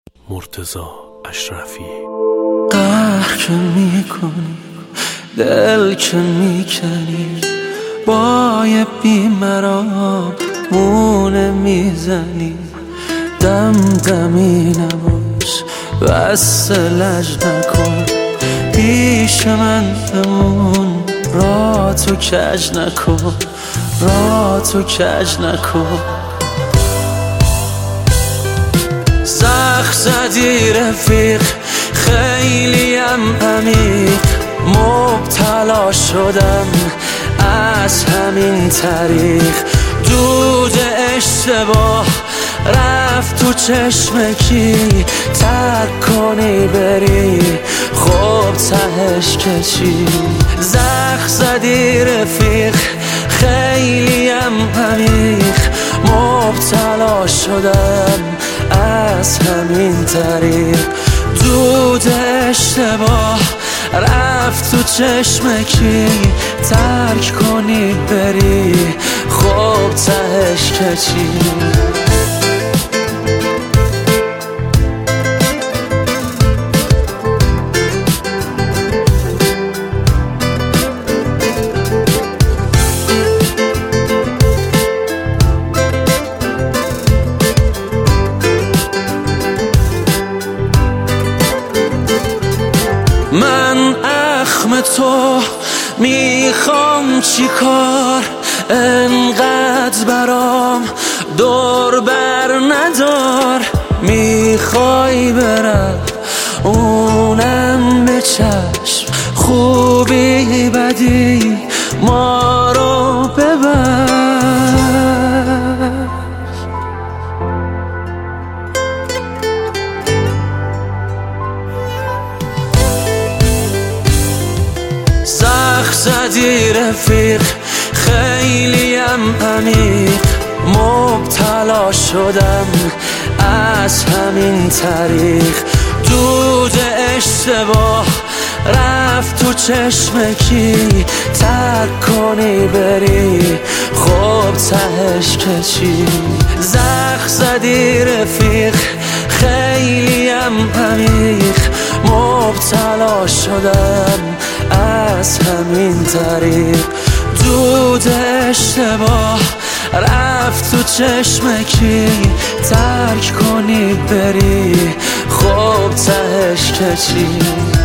مرتضی اشرفی. قهر که میکنی، دل که میکنی، با یه بیمرام مونه میزنی. دمدمی نباش، بس لج نکن، پیش من بمون، را تو کج نکن، را تو کج نکن. زخم زدی رفیق، خیلیم عمیق، مبتلا شدم از همین طریق. دود اشتباه رفت تو چشم کی، ترک کنی بری خب تهش که چی. زخم زدی رفیق، خیلیم عمیق، مبتلا شدم از همین طریق. دود اشتباه رفت تو چشم کی، ترک کنی بری خب تهش که چی. من اخم تو میخوام چی کار، انقدر برام دور بر ندار. میخوای برم اونم به چشم، خوبی بدی ما رو ببر. زخم زدی رفیق، خیلیم عمیق، مبتلا شدم از همین طریق. دود اشتباه رفت تو چشم کی، ترک کنی بری خب تهش که چی. زخم زدی رفیق، خیلیم عمیق، مبتلا شدم از همین طریق. دود اشتباه رفت تو چشم کی، ترک کنی بری خب تهش که چی.